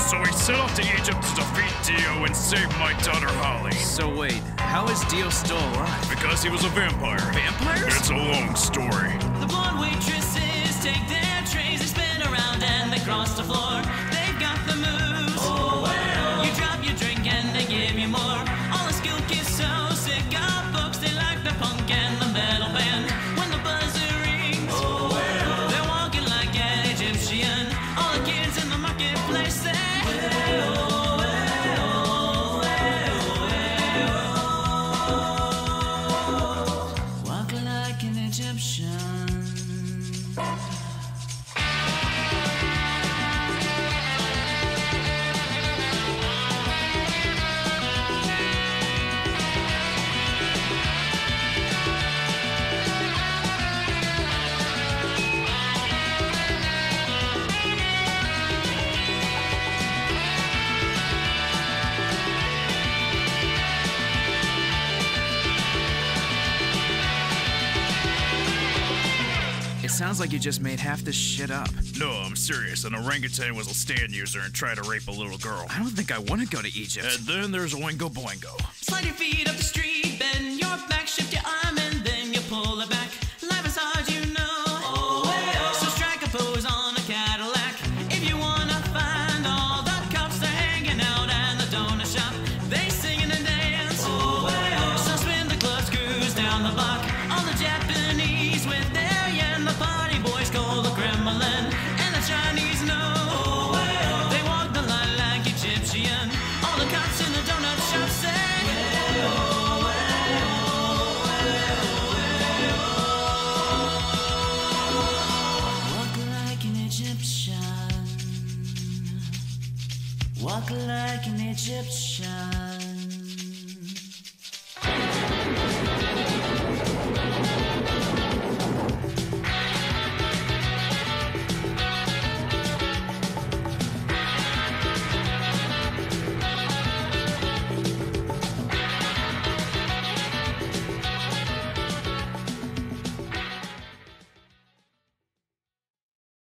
So he set off to Egypt to defeat Dio and save my daughter Holly. So wait, how is Dio still alive? Because he was a vampire. Vampires? It's a long story. The blonde waitresses take their trays, they spin around and they cross the floor. They've got the moves. Oh, well. You drop your drink and they give you more. All the skill kids so sick of books, they like the punk and the metal band. When the buzzer rings, oh, well. They're walking like an Egyptian. All the kids in the marketplace say, walk like an Egyptian. It sounds like you just made half this shit up. No, I'm serious. An orangutan was a stand user and tried to rape a little girl. I don't think I want to go to Egypt. And then there's Oingo Boingo. Slide your feet up the street, bend your back, shift your arm, and then you pull it back. Life is hard, you know. Oh, well. So strike a pose on a Cadillac. If you wanna find all the cops, they're hanging out at the donut shop. They singing and dance. Oh, well. So spin the club screws down the block. All the Japanese with their yen, the party boys call the Kremlin, and the Chinese know. Oh, well. They walk the line like Egyptian. All the cops in the donut shop say, walk like an Egyptian. Walk like an Egyptian.